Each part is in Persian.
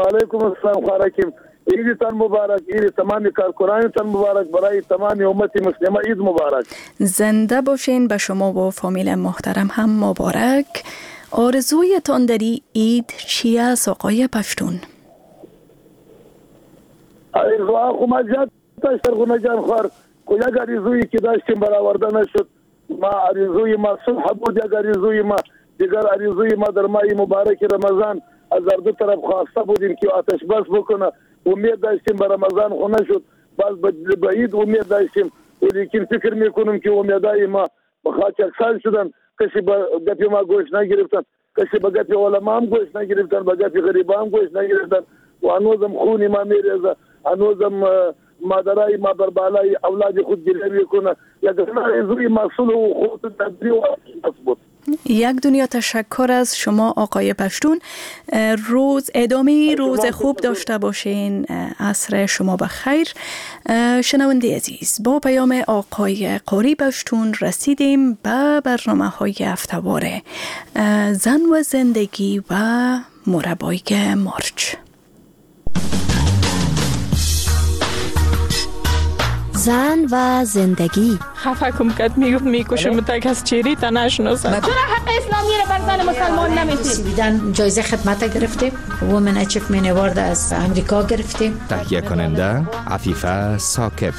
علیکم السلام خارکیم. عیدتان مبارک. عید تمام کارکنانتان مبارک. برای تمام امت مسلمه عید مبارک. زنده باشین. به شما و فامیل محترم هم مبارک. آرزویتان در عید چی است آقای پشتون؟ آرزوها خما زیاد داشت سرگونه جان خوار که یک آرزویی که داشتیم برآورده نشد. ما آرزوی ما صلح بود، یک آرزوی ما دیگر آرزوی ما در ماه مبارک رمضان از هر دو طرف خواسته بودیم که آتش بس بکنه. امید داشتیم به رمضان خو نشد، باز به عید امید داشتیم، ولیکن فکر میکنم که امیدهای ما به خاک اکسان شدن. کسی به گپ ما گوش نگرفتن، کسی به گپ علما هم گوش نگرفتن، به گپ غریبا هم گوش نگرفتن و هنوزم خون ما میریزه، هنوزم مادرای ما بر بالای اولاد خود گریه میکنه. یک آرزوی مسئول و خود تدبیر و بود. یک دنیا تشکر از شما آقای پشتون. ادامه روز خوب داشته باشین. عصر شما بخیر. شنونده عزیز، با پیام آقای قاری پشتون رسیدیم به برنامه‌های هفته‌واره زن و زندگی و مربای مارچ. زن و زندگی. خفه کم کد میگفت میکشم تا کس چیری تا نشناسم. چرا حق اسلامی رو بر زن مسلمان نمیدید؟ دیدن جایزه خدمت گرفتیم. وومن اچیومنت اوارد از امریکا گرفتیم. تهیه کننده عفیفه ساکب.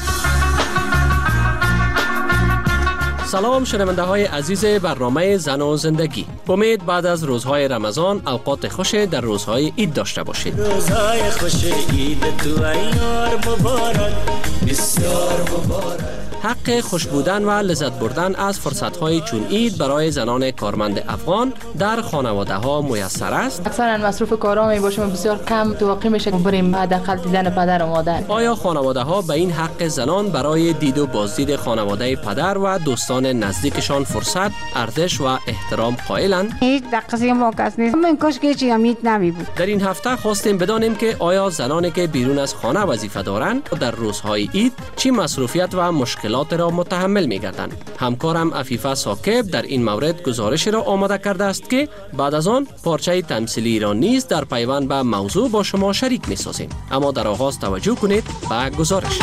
سلام شنونده های عزیز برنامه زن و زندگی. امید بعد از روزهای رمضان اوقات خوش در روزهای عید داشته باشید. روزهای خوش عید تو ایار مبارک، بسیار مبارک. حق خوش بودن و لذت بردن از فرصت‌های چون عید برای زنان کارمند افغان در خانواده‌ها میسر است. اکثرا مصروف کارا می باشیم، بسیار کم واقع میشه بریم حداقل دیدن پدر و مادر. آیا خانواده‌ها به این حق زنان برای دید و بازدید خانواده پدر و دوستان نزدیکشان فرصت، ارزش و احترام قائلند؟ هیچ دقیقه موقع نیست. من کاش که چی امید نمی بود. در این هفته خواستیم بدانیم که آیا زنانی که بیرون از خانه وظیفه دارند در روزهای عید چی مصروفیت و مشکلات را متحمل می‌گردند. همکارم عفیفه ساکب در این مورد گزارش را آماده کرده است که بعد از آن پارچه تمثیلی را نیز در پیوند به موضوع با شما شریک می‌سازیم. اما در آغاز توجه کنید به گزارش.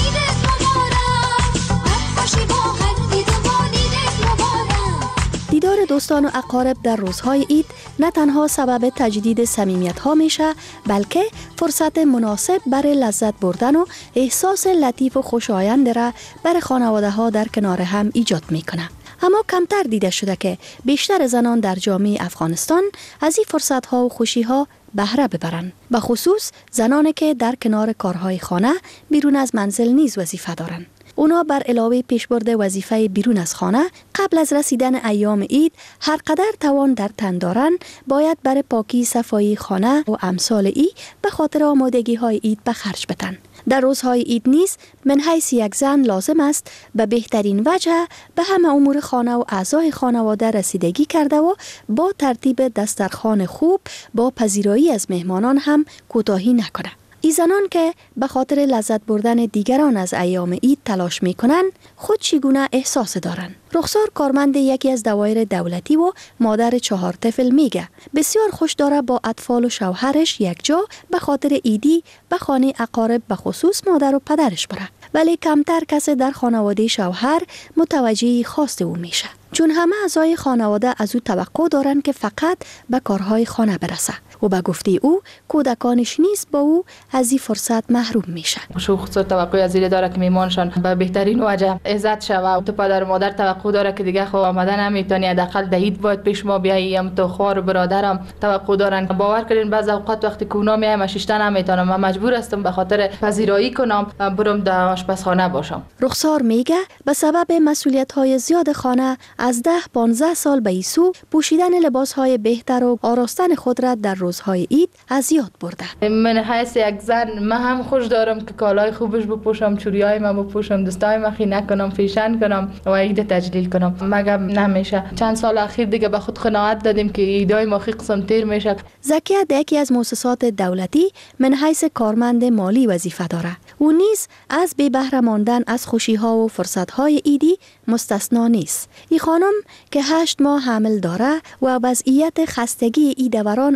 دیدار دوستان و اقارب در روزهای عید نه تنها سبب تجدید صمیمیت‌ها میشه، بلکه فرصت مناسب برای لذت بردن و احساس لطیف و خوشایند را برای خانواده‌ها در کنار هم ایجاد میکنه. اما کمتر دیده شده که بیشتر زنان در جامعه افغانستان از این فرصت‌ها و خوشی‌ها بهره ببرند. به خصوص زنانی که در کنار کارهای خانه بیرون از منزل نیز وظیفه دارند. اونا بر علاوه پیشبرد وظیفه بیرون از خانه قبل از رسیدن ایام عید هر قدر توان در تن دارند باید برای پاکی صفایی خانه و امثال ای به خاطر آمادگی های عید به خرج بدن. در روزهای عید نیز من حیث یک زن لازم است به بهترین وجه به همه امور خانه و اعضای خانواده رسیدگی کرده و با ترتیب دسترخوان خوب با پذیرایی از مهمانان هم کوتاهی نکنه. ای زنان که به خاطر لذت بردن دیگران از ایام عید تلاش می کنند خود چگونه احساس دارند. رخسار کارمند یکی از دوایر دولتی و مادر 4 طفل میگه بسیار خوش داره با اطفال و شوهرش یک جا به خاطر عیدی به خانه اقارب به خصوص مادر و پدرش بره، ولی کمتر کسی در خانواده شوهر متوجه خواست او میشه، چون همه اعضای خانواده از او توقع دارن که فقط به کارهای خانه برسه و به گفته او کودکانش نیز با او از این فرصت محروم میشن. شوخ توقع از این داره که میمانشان به بهترین وجه عزت شوه. تو پدر و مادر توقع داره که دیگه خو آمدن نمیتونی، حداقل دهید باید پیش ما بیایی. هم تو خوار و برادرم توقع دارن. باور کردین بعض اوقات وقتی که اونا میایم شیشته نمیتونم، من مجبور هستم به خاطر پذیرایی کنم برم در آشپزخانه باشم. رخسار میگه به سبب مسئولیت‌های زیاد خانه از 10-15 سال به ایسو پوشیدن لباس‌های بهتر و آراستن خود را در روزهای عید از یاد برده. من حیث یک زن من هم خوش دارم که کالای خوبش بپوشم، چوریای من بپوشم، دستای من خینه کنم، فیشن کنم و عید تجلیل کنم. مگه نمیشه؟ چند سال اخیر دیگه به خود قناعت دادیم که ایدای ما خیلی قسم تیر میشه. زکیه یکی از مؤسسات دولتی من حیث کارمند مالی وظیفه داره. او نیز از بی بهره ماندن از خوشی‌ها و فرصت‌های عیدی مستثنا نیست. این خانم که 8 ماه حامل داره و وضعیت خستگی ای دوران از چهره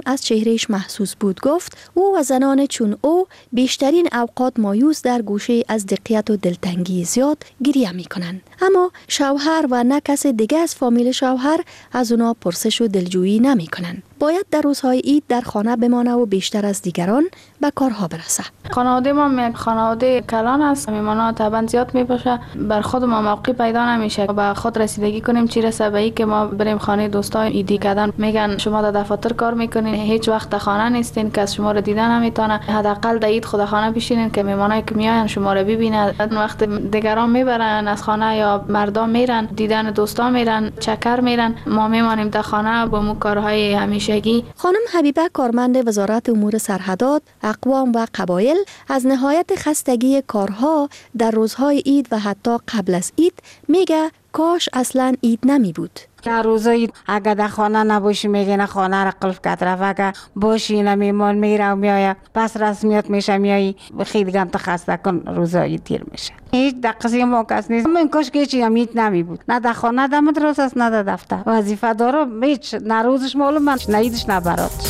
چهرهش محسوس بود گفت او و زنان چون او بیشترین اوقات مایوس در گوشه از دقیقت و دلتنگی زیاد گریه می کنند. اما شوهر و نه کس دیگه از فامیل شوهر از اونا پرسش و دلجویی نمی کنند. باید در روزهای عید در خانه بمانه و بیشتر از دیگران به کارها برسه. خانواده ما خانواده کلان است. میمانا طبعا زیاد میباشه. بر خود ما موقع پیدا نمیشه به خود رسیدگی کنیم. چی رسه به که ما بریم خانه دوستای عیدی کردن میگن شما در دفاتر کار میکنین، هیچ وقت در خانه نیستین، کس شما رو دیدن نمیتونه. حداقل در عید خود خانه بشینین که میمانایی که میاین شما رو ببینن. وقت دیگران میبرن از خانه یا مردم میرن دیدن دوستا میرن چکر میرن، ما میمانیم در خانه با مو کارهای همیشگی. خانم حبیبه کارمند وزارت امور سرحدات، اقوام و قبایل از نهایت خستگی کارها در روزهای عید و حتی قبل از عید میگه کاش اصلا عید نمی بود. در روزای اگه در خانه نباشی میگه خانه را قلف کرد رفت، اگه باشی نمیمان میره و میایه پس رسمیت میشه میایی خیلی گم تخسته کن روزای تیر میشه. هیچ دقیقی ما کس نیست. من کاش که چی هم عید نمی بود، نه در خانه در مدرسه است نه در دفتر. وظیفه داره هیچ نه روزش معلوم من نه عیدش نه براتش.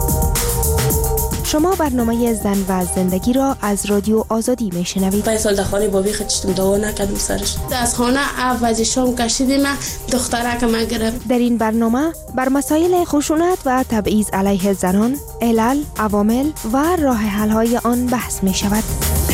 شما برنامه زن و زندگی را از رادیو آزادی میشنوید. 5 سال در خانه بابی خودشتم دوا نکردم سرش. از خانه اول شام کشیدیم دخترک ما گرفت. در این برنامه بر مسائل خشونت و تبعیض علیه زنان، علل، عوامل و راه حل های آن بحث می شود.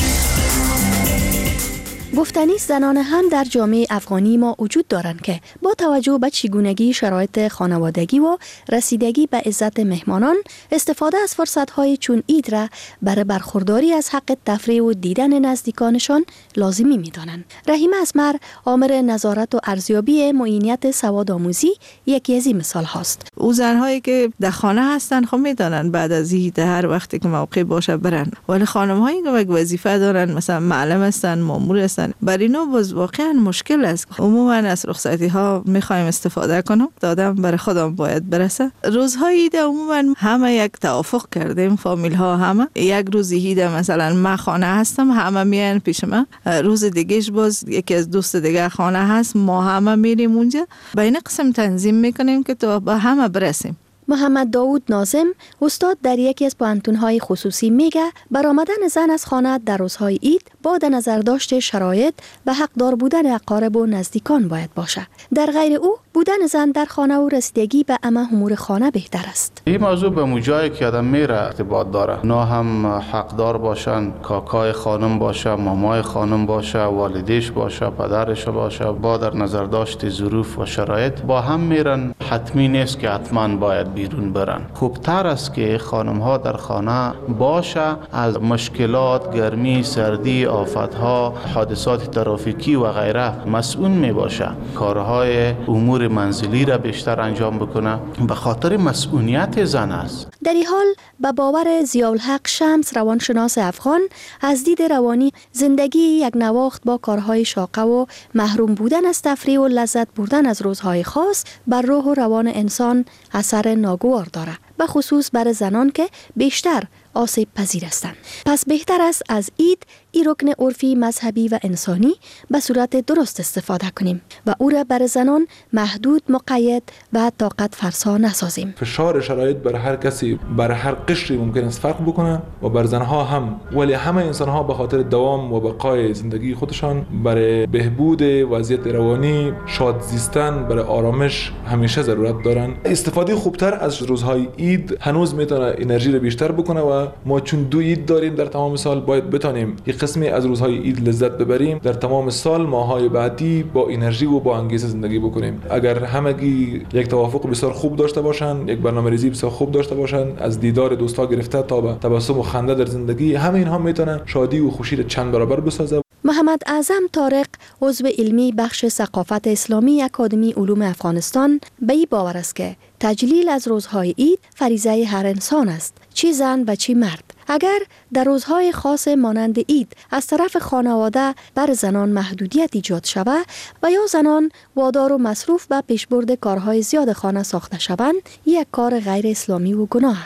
گفتنی زنان هم در جامعه افغانی ما وجود دارند که با توجه به چگونگی شرایط خانوادگی و رسیدگی به عزت مهمانان استفاده از فرصت‌های چون عید را برای برخورداری از حق تفریح و دیدن نزدیکانشان لازمی می‌دانند. رحیم اسمر آمر نظارت و ارزیابی معینیت سوادآموزی یکی از این مثال هاست. او زنهایی که در خانه هستن خب می‌دانن بعد از عید هر وقتی که موقع باشه برن، ولی خانم‌هایی که یک وظیفه دارن مثلا معلم هستن، مامور هستن، برای اینا باز واقعا مشکل است. عموما از رخصتی ها میخوایم استفاده کنم دادم برای خودم باید برسه. روزهای عید عموما همه یک توافق کردیم، فامیل ها همه یک روز عید مثلا من خانه هستم همه میان پیش من، روز دیگهش باز یکی از دوست دیگه خانه هست ما همه میریم اونجا، به این قسم تنظیم میکنیم که تا به همه برسیم. محمد داود ناظم استاد در یکی از پانتون‌های خصوصی میگه برآمدن زن از خانه در روزهای عید با در نظر داشت شرایط و حقدار بودن اقارب و نزدیکان باید باشه. در غیر او بودن زن در خانه و رسیدگی به امور خانه بهتر است. این موضوع به موجایی که آدم میره ارتباط داره، اونا هم حقدار باشن، کاکای خانم باشه، مامای خانم باشه، والدیش باشه، پدرش باشه، با در نظر داشت ظروف و شرایط با هم میرن. حتمی نیست که حتما باید بیرون برن. خوبتر است که خانم ها در خانه باشه، از مشکلات گرمی، سردی، آفتها، حادثات ترافیکی و غیره مسئول می باشه. کارهای امور منزلی را بیشتر انجام بکنه، به خاطر مسئولیت زن است. در این حال به باور ضیاءالحق شمس روانشناس افغان از دید روانی زندگی یک نواخت با کارهای شاقه و محروم بودن از تفریح و لذت بردن از روزهای خاص بر روح و روان انسان اثر ناگوار داره، به خصوص برای زنان که بیشتر آسیب پذیر هستند. پس بهتر است از عید این رکن عرفی، مذهبی و انسانی به صورت درست استفاده کنیم و او را برای زنان محدود، مقید و طاقت فرسا نسازیم. فشار شرایط بر هر کسی، بر هر قشری ممکن است فرق بکنه و بر زنها هم، ولی همه انسانها به خاطر دوام و بقای زندگی خودشان برای بهبود وضعیت روانی، شاد زیستن، برای آرامش همیشه ضرورت دارن. استفاده خوبتر از روزهای عید هنوز میتونه انرژی رو بیشتر بکنه و ما چون دو عید داریم در تمام سال باید بتونیم یک قسمی از روزهای عید لذت ببریم، در تمام سال ماهای بعدی با انرژی و با انگیزه زندگی بکنیم. اگر همگی یک توافق بسیار خوب داشته باشن، یک برنامه‌ریزی بسیار خوب داشته باشن، از دیدار دوستا گرفته تا به تبسم و خنده در زندگی، همه اینها میتونن شادی و خوشی را چند برابر بسازه. محمد اعظم طارق عضو علمی بخش ثقافت اسلامی اکادمی علوم افغانستان به این باور است که تجلیل از روزهای عید فریضه هر انسان است، چی زن و چی مرد. اگر در روزهای خاص مانند عید از طرف خانواده بر زنان محدودیت ایجاد شود و یا زنان وادار و مصروف به پیشبرد کارهای زیاد خانه ساخته شوند، یک کار غیر اسلامی و گناه است.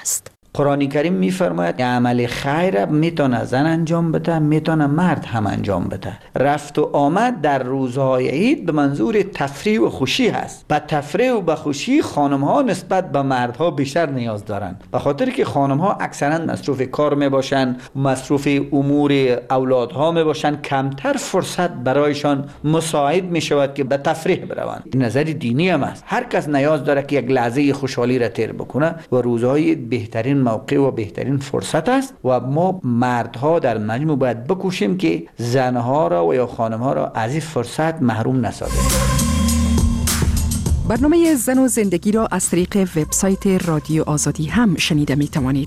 قرآن کریم میفرماید عمل خیر میتونه زن انجام بده، میتونه مرد هم انجام بده. رفت و آمد در روزهای عید به منظور تفریح و خوشی هست. به تفریح و به خوشی خانم ها نسبت به مردها بیشتر نیاز دارن، به خاطر که خانم ها اکثرا مصروف کار میباشن، مصروف امور اولادها میباشن، کمتر فرصت برایشان مساعد میشود که به تفریح بروند. نظر دینی هم است. هر کس نیاز داره که یک لحظه خوشحالی را تیر بکنه و روزهای بهترین موقع و بهترین فرصت است و ما مردها در مجموع باید بکوشیم که زنها را و یا خانمها را از این فرصت محروم نسازیم. برنامه زن و زندگی را از طریق وبسایت رادیو آزادی هم شنیده می توانید.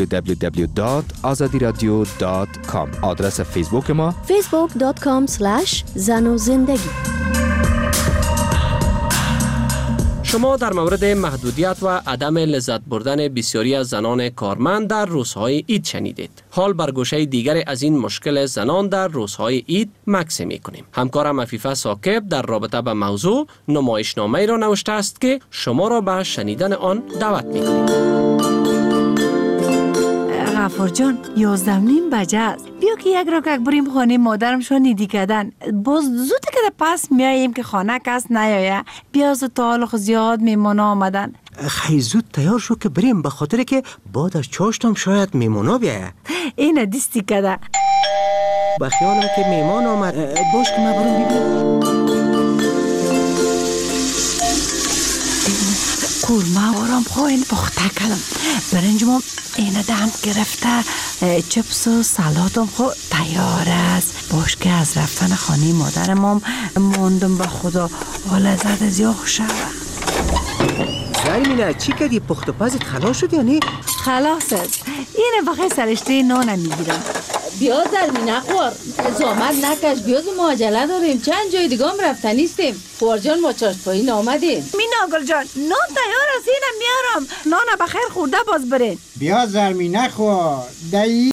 www.azadiradio.com. آدرس فیسبوک ما facebook.com/زن و زندگی. شما در مورد محدودیت و عدم لذت بردن بسیاری از زنان کارمند در روزهای عید شنیدید. حال بر گوشه دیگر از این مشکل زنان در روزهای عید مکث می‌کنیم. همکارم عفیفه ثاقب در رابطه با موضوع نمایشنامه‌ای را نوشته است که شما را به شنیدن آن دعوت می‌کنیم. غفور جان 11:30 بجه است. بیا که یک رکک بریم خانه مادرم شو نیدی کردن. باز زود که پس میاییم که خانه کس نیایه. بیا زود تا حال زیاد میمونا آمدن. خیلی زود تیار شو که بریم، به خاطر که بعد از چاشتم شاید میمونا بیایه. اینه دیستی کده. با خیالم که میمان آمد. باش که من برم ببینم. قورمه آرام خواهین پخته کردم. برنجم اینه دم گرفته، چپس و سلاتم خود تیار است. باش که از رفتن خانه مادرم موندم به خدا حال ازت زیاد خوشه. زرمینه چی کردی؟ پخت و پزت خلاص شد یا نه؟ خلاص است. اینه بخیر سرشته نان میگیرم. بیا زرمینه خور، زامت نکش، بیا ما عجله داریم، چند جای دیگه هم رفتن نیستیم. خور جان ما چاشت پایین آمدیم. مینا گل جان نان تیار است، اینم میارم. نان بخیر خورده باز برین. بیا زرمینه خور،